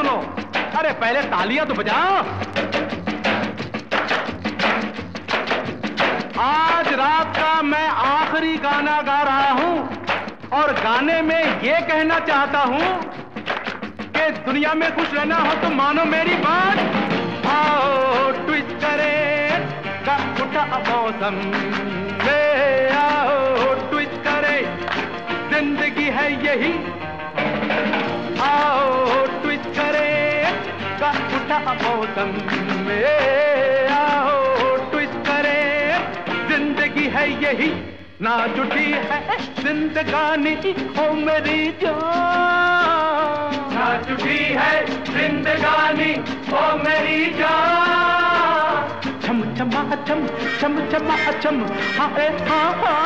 सुनो। अरे पहले तालियां तो बजाओ। आज रात का मैं आखिरी गाना गा रहा हूं और गाने में ये कहना चाहता हूं कि दुनिया में खुश रहना हो तो मानो मेरी बात। आओ ट्विस्ट करे का उठा मौसम में, आओ ट्विस्ट करे जिंदगी है यही। आओ ट्विस्ट करे का उठा मौसम में, आओ ट्विस्ट करे जिंदगी है यही। ना जुटी है जिंदगानी ओ मेरी जान, ना जुटी है जिंदगानी ओ मेरी जान। छम छमा छम छम छमा छम हाय हाँ,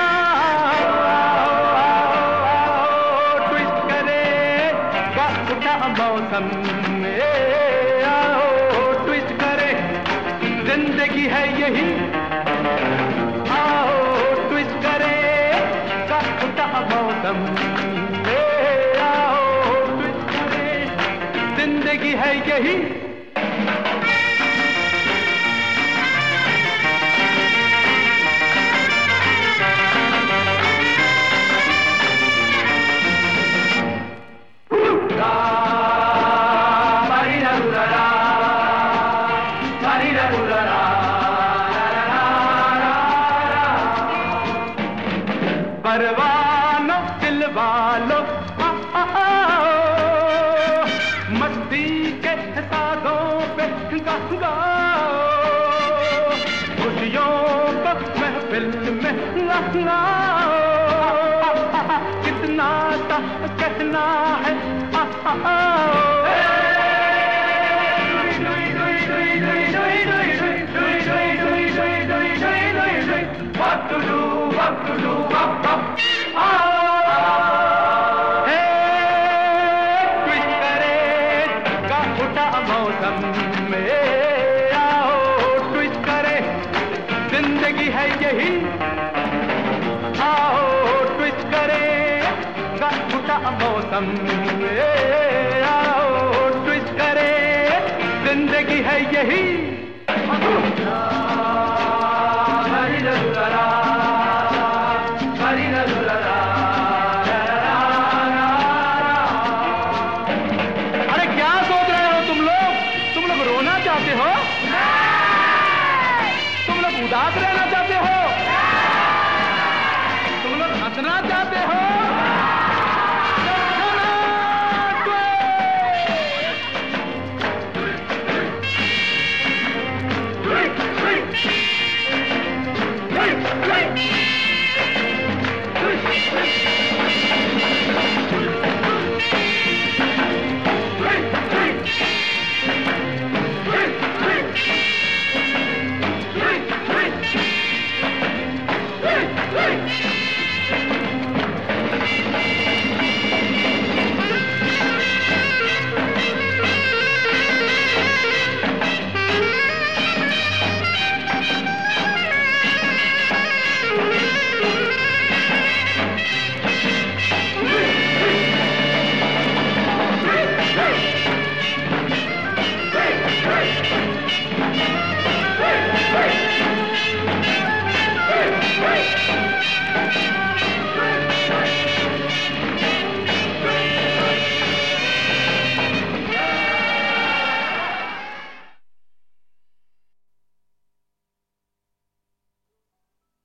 ट्विस्ट करे का उठा मौसम में, आओ ट्विस्ट करे जिंदगी है यही। मौसम में आओ ट्विस्ट करे जिंदगी है यही। परवानो दिल वालो मस्ती के साजों पे गाओ, खुशियों को महफिल में लगाओ। कितना सा कहना है what to do, what to do, up, up. Twist करे का उठा मौसम में, आओ ट्विस्ट करे जिंदगी है यही। आओ ट्विस्ट करे का उठा मौसम में, आओ ट्विस्ट करे जिंदगी है यही।